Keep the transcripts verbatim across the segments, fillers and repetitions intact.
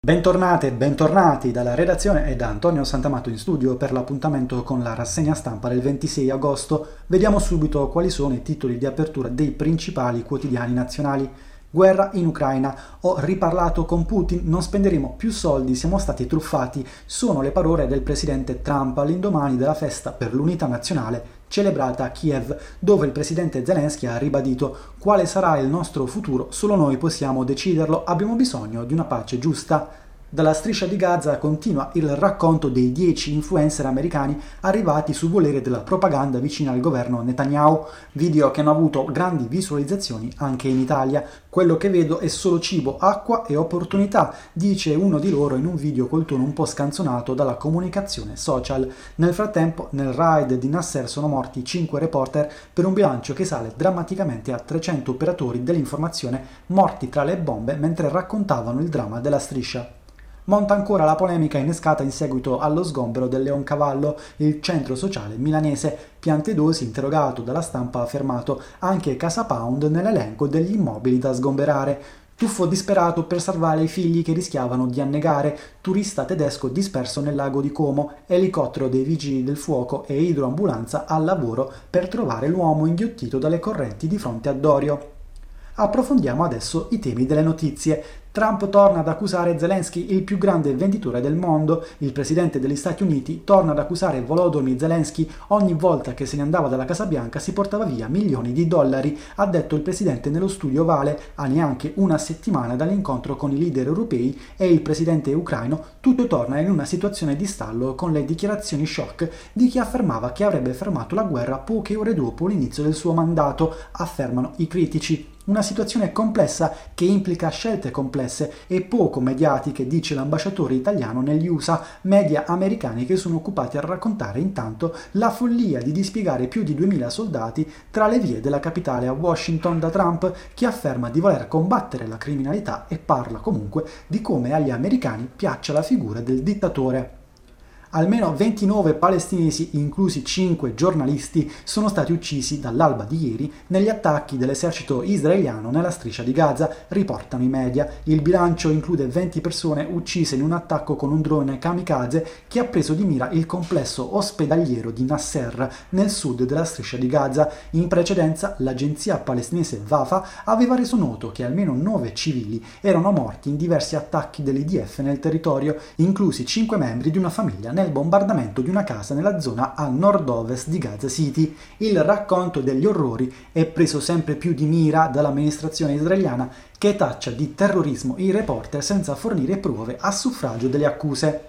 Bentornate e bentornati dalla redazione e da Antonio Santamato in studio per l'appuntamento con la rassegna stampa del ventisei agosto. Vediamo subito quali sono i titoli di apertura dei principali quotidiani nazionali. Guerra in Ucraina, ho riparlato con Putin, non spenderemo più soldi, siamo stati truffati, sono le parole del presidente Trump all'indomani della festa per l'unità nazionale celebrata a Kiev, dove il presidente Zelensky ha ribadito quale sarà il nostro futuro, solo noi possiamo deciderlo, abbiamo bisogno di una pace giusta. Dalla striscia di Gaza continua il racconto dei dieci influencer americani arrivati su volere della propaganda vicina al governo Netanyahu, video che hanno avuto grandi visualizzazioni anche in Italia. Quello che vedo è solo cibo, acqua e opportunità, dice uno di loro in un video col tono un po' scanzonato dalla comunicazione social. Nel frattempo, nel raid di Nasser sono morti cinque reporter per un bilancio che sale drammaticamente a trecento operatori dell'informazione morti tra le bombe mentre raccontavano il dramma della striscia. Monta ancora la polemica innescata in seguito allo sgombero del Leoncavallo, il centro sociale milanese. Piantedosi, interrogato dalla stampa, ha affermato anche Casa Pound nell'elenco degli immobili da sgomberare. Tuffo disperato per salvare i figli che rischiavano di annegare, turista tedesco disperso nel lago di Como, elicottero dei vigili del fuoco e idroambulanza al lavoro per trovare l'uomo inghiottito dalle correnti di fronte a Dorio. Approfondiamo adesso i temi delle notizie. Trump torna ad accusare Zelensky, il più grande venditore del mondo. Il presidente degli Stati Uniti torna ad accusare Volodymyr Zelensky. Ogni volta che se ne andava dalla Casa Bianca si portava via milioni di dollari, ha detto il presidente nello studio ovale a neanche una settimana dall'incontro con i leader europei e il presidente ucraino. Tutto torna in una situazione di stallo con le dichiarazioni shock di chi affermava che avrebbe fermato la guerra poche ore dopo l'inizio del suo mandato, affermano i critici. Una situazione complessa che implica scelte complesse e poco mediatiche, dice l'ambasciatore italiano negli U S A, media americani che sono occupati a raccontare intanto la follia di dispiegare più di duemila soldati tra le vie della capitale a Washington da Trump, che afferma di voler combattere la criminalità e parla comunque di come agli americani piaccia la figura del dittatore. Almeno ventinove palestinesi, inclusi cinque giornalisti, sono stati uccisi dall'alba di ieri negli attacchi dell'esercito israeliano nella striscia di Gaza, riportano i media. Il bilancio include venti persone uccise in un attacco con un drone kamikaze che ha preso di mira il complesso ospedaliero di Nasser, nel sud della striscia di Gaza. In precedenza, l'agenzia palestinese Wafa aveva reso noto che almeno nove civili erano morti in diversi attacchi dell'I D F nel territorio, inclusi cinque membri di una famiglia nel bombardamento di una casa nella zona a nord-ovest di Gaza City. Il racconto degli orrori è preso sempre più di mira dall'amministrazione israeliana, che taccia di terrorismo i reporter senza fornire prove a suffragio delle accuse.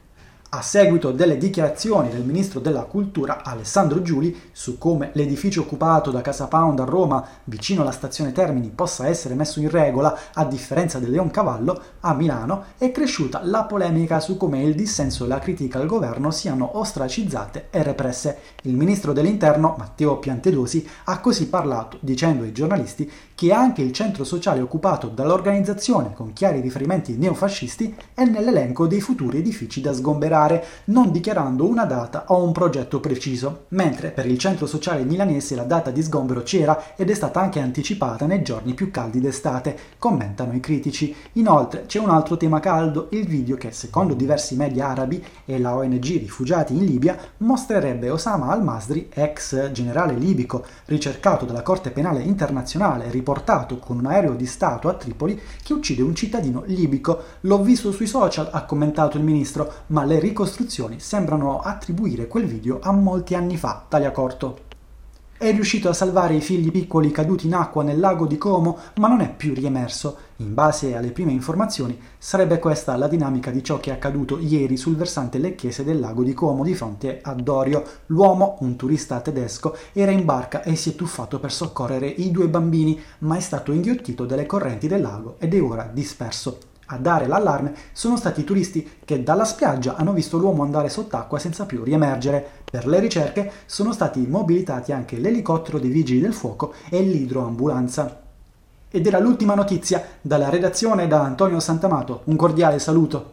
A seguito delle dichiarazioni del ministro della cultura Alessandro Giuli su come l'edificio occupato da Casa Pound a Roma, vicino alla stazione Termini, possa essere messo in regola a differenza del Leoncavallo, a Milano è cresciuta la polemica su come il dissenso e la critica al governo siano ostracizzate e represse. Il ministro dell'interno, Matteo Piantedosi, ha così parlato, dicendo ai giornalisti che anche il centro sociale occupato dall'organizzazione con chiari riferimenti neofascisti è nell'elenco dei futuri edifici da sgomberare, non dichiarando una data o un progetto preciso, mentre per il centro sociale milanese la data di sgombero c'era ed è stata anche anticipata nei giorni più caldi d'estate, commentano i critici. Inoltre c'è un altro tema caldo, il video che, secondo diversi media arabi e la O N G Rifugiati in Libia, mostrerebbe Osama al-Masri, ex generale libico ricercato dalla Corte Penale Internazionale, riportato con un aereo di Stato a Tripoli, che uccide un cittadino libico. L'ho visto sui social, ha commentato il ministro, ma le ricostruzioni sembrano attribuire quel video a molti anni fa, taglia corto. È riuscito a salvare i figli piccoli caduti in acqua nel lago di Como, ma non è più riemerso. In base alle prime informazioni, sarebbe questa la dinamica di ciò che è accaduto ieri sul versante lecchese del lago di Como di fronte a Dorio. L'uomo, un turista tedesco, era in barca e si è tuffato per soccorrere i due bambini, ma è stato inghiottito dalle correnti del lago ed è ora disperso. A dare l'allarme sono stati i turisti che dalla spiaggia hanno visto l'uomo andare sott'acqua senza più riemergere. Per le ricerche sono stati mobilitati anche l'elicottero dei vigili del fuoco e l'idroambulanza. Ed era l'ultima notizia dalla redazione da Antonio Santamato. Un cordiale saluto.